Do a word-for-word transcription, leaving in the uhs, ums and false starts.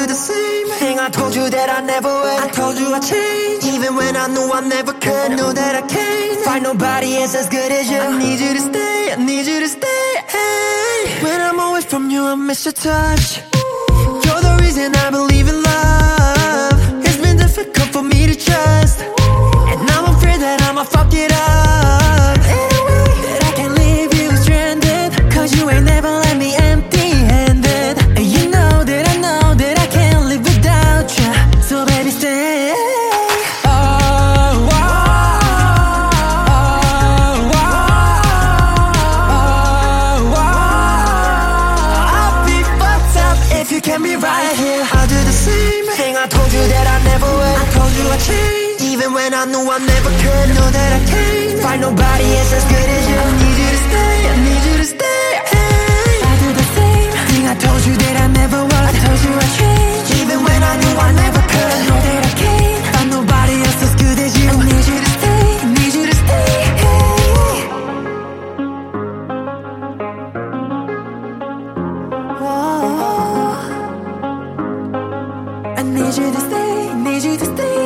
the same thing I told you that I never would. I told you I'd change, even when I knew I never could. I know that I can't find nobody else as good as you. I need you to stay, I need you to stay, hey. When I'm away from you, I miss your touch. You're the reason I believe in love. It's been difficult for me to trust, and I'm afraid that I'ma fuck it up in a way that I can't leave you stranded. Cause you ain't never let me empty-handed, and you know that I know that I can't live without you. So baby stay. Oh, oh, oh, oh, oh. I'll be fucked up if you can't be right here. I'll do the same thing I told you that I never would. I told you I'd change, even when I knew I never could. Know that I can't find nobody else as good as you. I need you to stay, I need you to stay, hey. I do the same thing I told you that I never would. I told you I'd change, even when I knew I never could. Know that I can't find nobody else as good as you. I need you to stay, I need you to stay, hey. Whoa. I need you to stay, need you to stay.